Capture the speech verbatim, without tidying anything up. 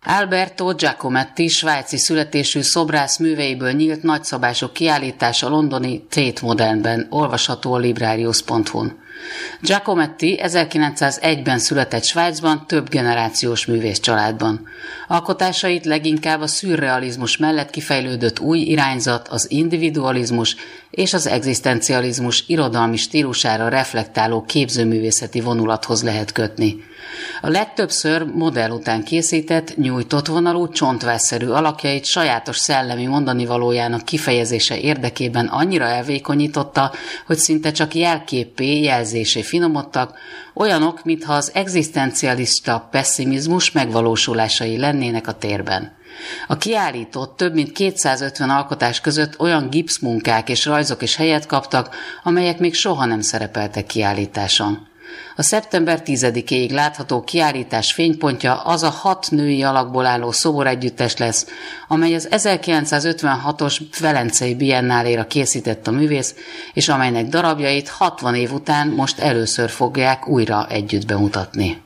Alberto Giacometti svájci születésű szobrász műveiből nyílt nagyszabású kiállítás a londoni Tate Modernben, olvasható a librarius pont hu-n. Giacometti ezerkilencszázegyben született Svájcban, több generációs művész családban. Alkotásait leginkább a szürrealizmus mellett kifejlődött új irányzat, az individualizmus és az egzisztencializmus irodalmi stílusára reflektáló képzőművészeti vonulathoz lehet kötni. A legtöbbször modell után készített, nyújtott vonalú, csontvásszerű alakjait sajátos szellemi mondanivalójának kifejezése érdekében annyira elvékonyította, hogy szinte csak jelképpé, jelzésé finomodtak, olyanok, mintha az egzisztencialista pesszimizmus megvalósulásai lennének a térben. A kiállított több mint kétszázötven alkotás között olyan gipszmunkák és rajzok is helyet kaptak, amelyek még soha nem szerepeltek kiállításon. A szeptember tizedikéig látható kiállítás fénypontja az a hat női alakból álló szoboregyüttes lesz, amely az ezerkilencszázötvenhatos Velencei Biennáléra készített a művész, és amelynek darabjait hatvan év után most először fogják újra együtt bemutatni.